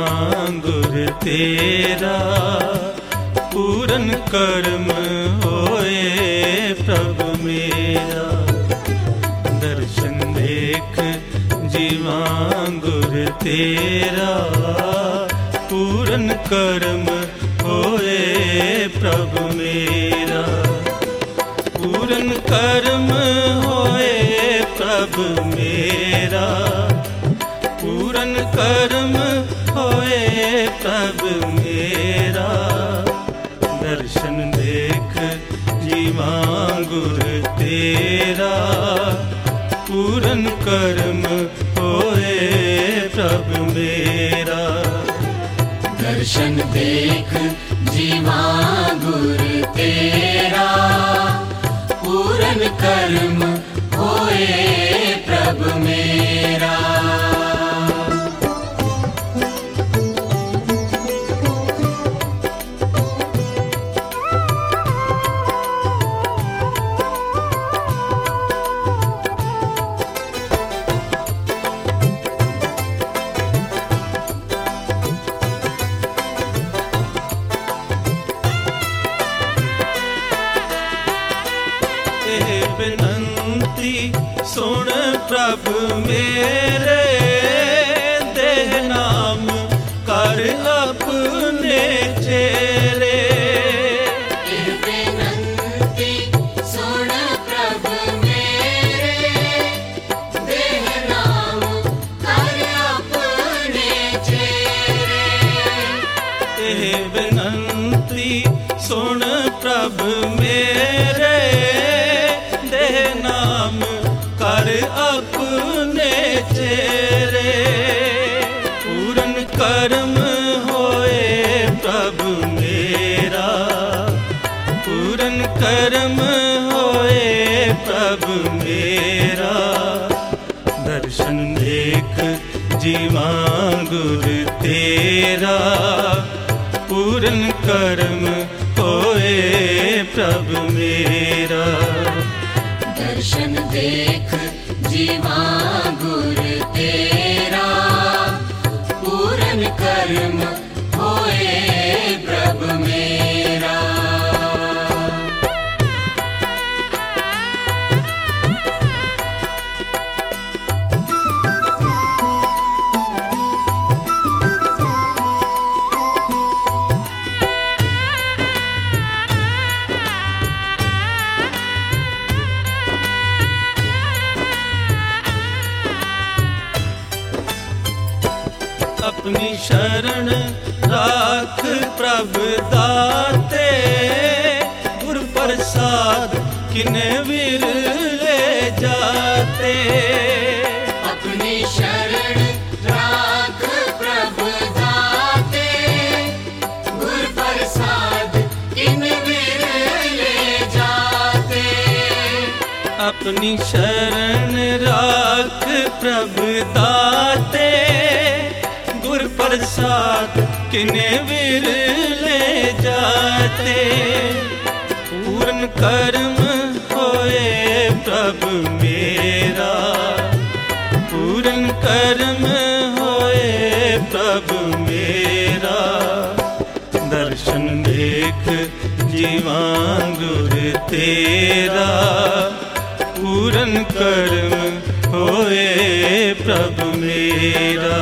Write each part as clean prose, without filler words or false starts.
गुर तेरा पूरन कर्म होए प्रभु मेरा। दर्शन देख जीवा गुर तेरा पूरन कर्म होए प्रभु मेरा। पूरन कर्म होए प्रभु मेरा। पूरन कर्म होए प्रभु मेरा। दर्शन देख जीवा गुर तेरा पूरन कर्म होए प्रभु मेरा। दर्शन देख जीवा गुर तेरा पूरन कर्म होए प्रभु मेरा। बेनंती सुन प्रभु मेरे। देह नाम कर अपने चेरे। बेनंती सुन प्रभु मेरे। देह नाम कर अपने चेरे। बेनंती सुन प्रभु मेरे। नाम कर अपने चेरे। पूरन कर्म होए प्रभु मेरा। पूरन कर्म होए प्रभु मेरा। दर्शन देख जीवा गुर तेरा पूरन कर्म होए प्रभु मेरा। दर्शन देख जीवा गुर तेरा पूरन कर्म होए प्रभु मेरा। अपनी शरण राख प्रभु दाते। गुर प्रसाद किने विरले जाते। अपनी शरण राख प्रभु दाते। गुर प्रसाद किन विरले जाते। अपनी शरण राख प्रभु दाते। गुर प्रसाद किने विरले जाते। पूरन कर्म होए प्रभु मेरा। पूरन कर्म होए प्रभु मेरा। दर्शन देख जीवा गुर तेरा पूरन कर्म होए प्रभु मेरा।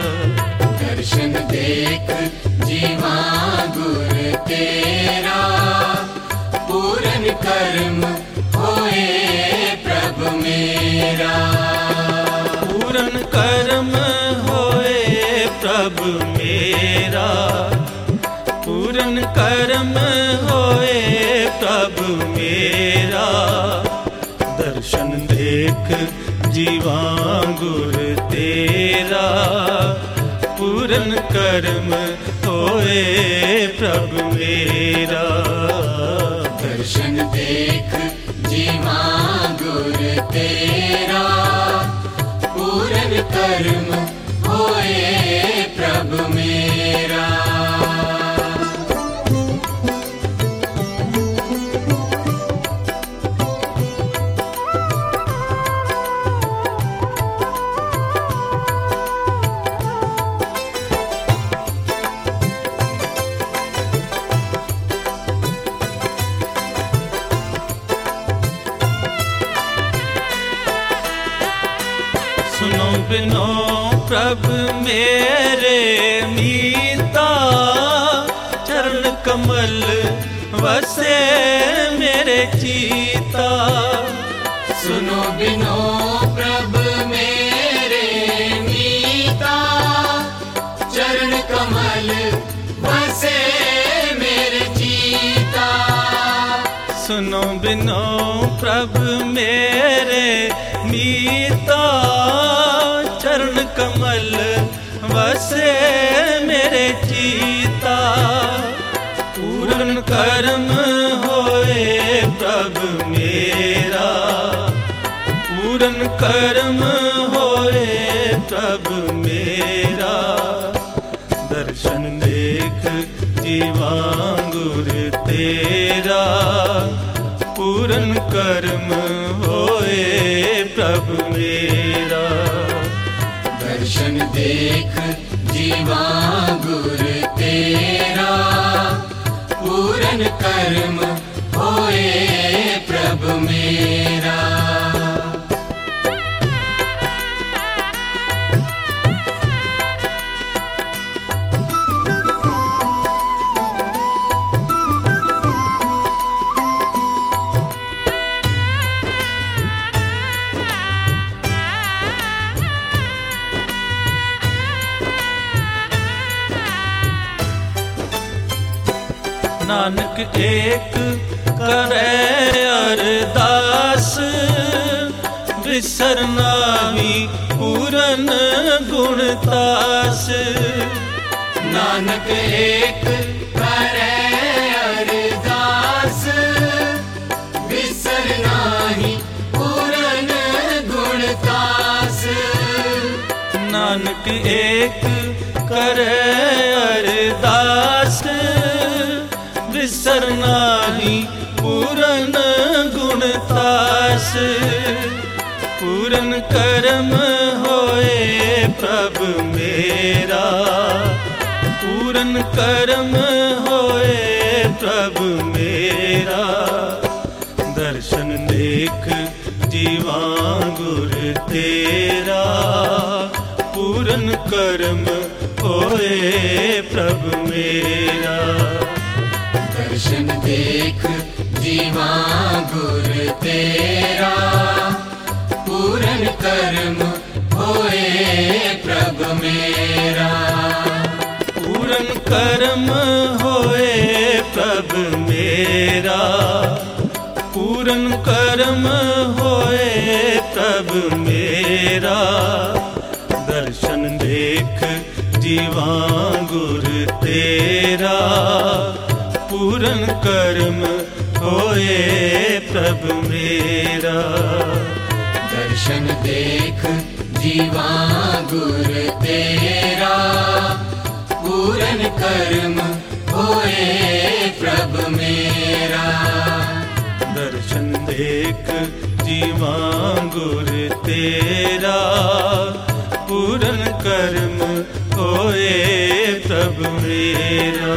दर्शन देख जीवा गुर तेरा पूरन कर्म होए प्रभु मेरा। पूरन कर्म होए प्रभु मेरा। पूरन कर्म होए प्रभु मेरा। दर्शन देख जीवा गुर तेरा पूरन कर्म होए प्रभु मेरा। दर्शन देख जीवा गुर तेरा पूरन कर्म होए प्रभु मेरा। बिनो प्रभु मेरे मीता, चरण कमल वसे मेरे चीता। सुनो बिनो प्रभु मेरे मीता, चरण कमल वसे मेरे चीता। सुनो बिनो प्रभु मेरे मीता, चरण कमल वसे मेरे चीता। पूर्ण कर्म होए प्रभु मेरा, पूर्ण कर्म होए प्रभु मेरा। दर्शन देख जीवांगुर तेरा, पूर्ण कर्म होए प्रभु मेरा। दर्शन देख जीवांगुर तेरा, पूर्ण कर्म होए प्रभु मेरा। नानक एक करे अरदास, बिसर नावी पूरन गुणतास। नानक एक करे अरदास, बिसर नाहि पूरन गुणतास। नानक एक करे अरदास, बिसर नाहि पूरन गुणतास। पूरन कर्म होए प्रभु मेरा, पूरन कर्म होए प्रभु मेरा। दर्शन देख जीवांगुर तेरा, पूरन कर्म होए प्रभु मेरा। दर्शन देख जीवांगुर तेरा, पूर्ण कर्म होए प्रभु मेरा। पूर्ण कर्म होए प्रभु मेरा, पूर्ण कर्म होए प्रभु मेरा। दर्शन देख जीवांगुर तेरा, पूर्ण कर्म होए प्रभु मेरा। दर्शन देख जीवांगुर तेरा, पूर्ण कर्म होए प्रभु मेरा। दर्शन देख जीवांगुर तेरा, पूर्ण कर्म होए प्रभु मेरा।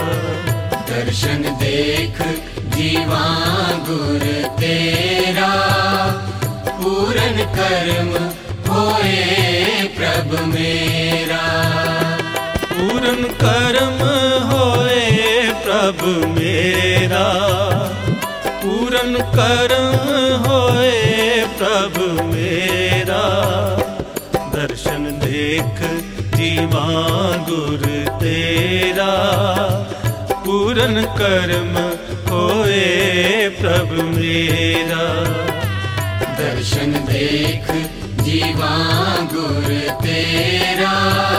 दर्शन देख जीवांगुर तेरा, पूर्ण कर्म होए प्रभु मेरा। पूर्ण कर्म होए प्रभु मेरा, पूर्ण कर्म होए प्रभु मेरा। दर्शन देख जीवांगुर तेरा, पूर्ण कर्म होए प्रभु मेरा। दर्शन देख जीवांगुर तेरा,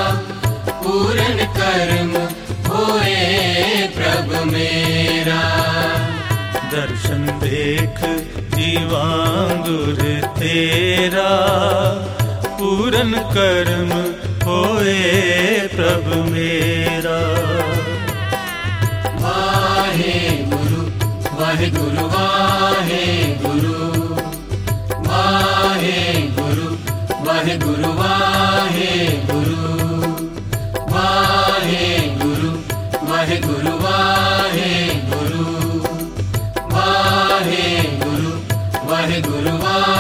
पूर्ण कर्म होए प्रभु मेरा। दर्शन देख जीवांगुर तेरा, पूर्ण कर्म होए प्रभु मेरा। वाहे गुरु वाहे गुरु वाहे गुरु, वाहे गुरु वाहे गुरु वाहे गुरु, वाहे गुरु वाहे गुरु वाहे गुरु, वाहे गुरु वाहे गुरु वाहे